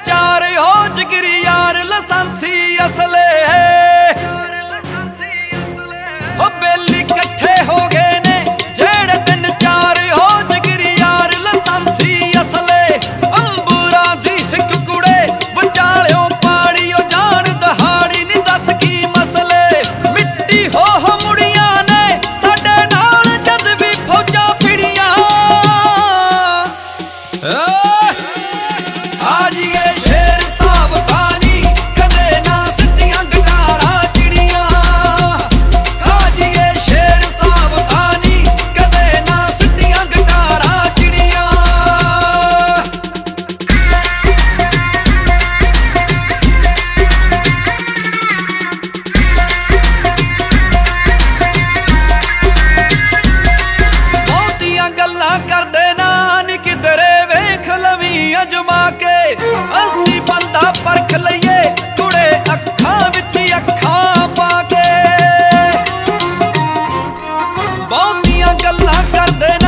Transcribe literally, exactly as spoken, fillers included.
चार हो जिगरी यार लसांसी असले हो बेली कट्ठे हो गए ने जेड़े तीन चार हो जिगरी यार लसांसी असले अंबूरा दी हिक कुड़े विचालियों पाड़ियो जान दहाड़ी नी दस की मसले मिट्टी हो हो मुड़िया ने साडे नाल जद भी फौजा फिड़िया आजिए शेर साहब पानी कदे ना सिटियां गटारा चिड़िया आजिए शेर साहब पानी कदे ना सिटियां गटारा चिड़िया बहुतियां गल्लां करदे ना नी किधरे वेख लवी अजमा के असी बंदा परख लईए कुड़े अखां विच अखां पा के बहुतियां गल्लां करदे